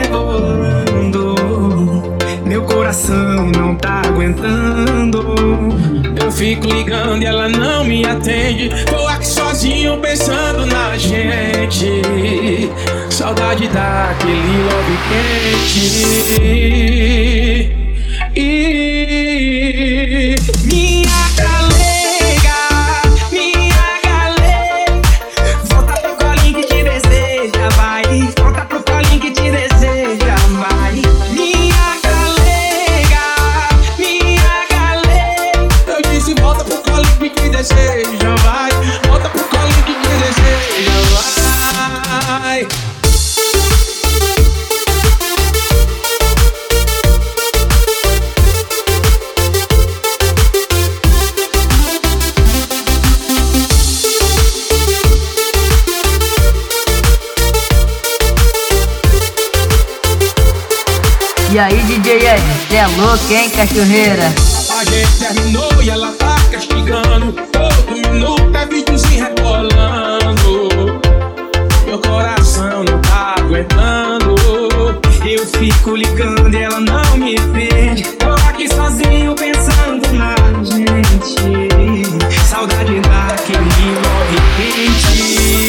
rebolando, meu coração não tá aguentando. Eu fico ligando e ela não me atende. Tô aqui sozinho pensando na gente. Saudade daquele love quente. Minha galega, volta pro colinho que te deseja, vai. Volta pro colinho que te deseja, vai. Minha galega, eu disse volta pro colinho que te deseja, vai. Volta pro colinho que te deseja, vai. E aí, DJ Ed, cê é louco, hein, cachorreira? A gente terminou e ela tá castigando. Todo minuto é videozinho rebolando. Meu coração não tá aguentando. Eu fico ligando e ela não me vê. Tô aqui sozinho pensando na gente. Saudade daquele love quente.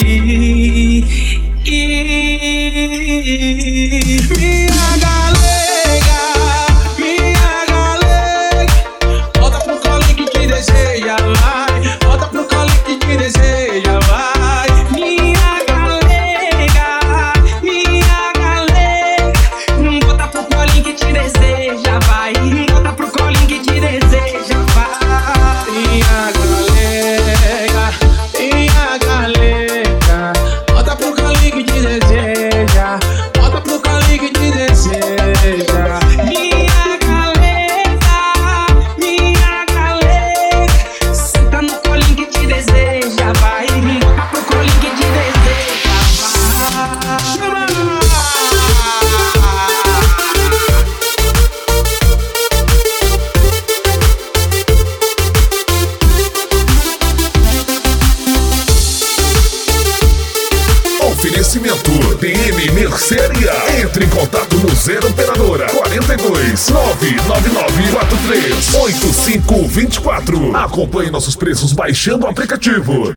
Minha galega, volta pro colinho que te deseja, vai. Volta pro colinho que te deseja, vai. Minha galega, volta pro colinho que te deseja, vai. Volta pro colinho que te deseja, vai. Minha galega, volta pro colinho que te deseja. Volta pro colinho que te deseja. Minha galega, senta no colinho que te deseja, vai. Volta pro colinho que te deseja, vai. Chama! Oferecimento DM Mercearia. Entre em contato no 0 operadora 42 99943 8524. Acompanhe nossos preços baixando o aplicativo.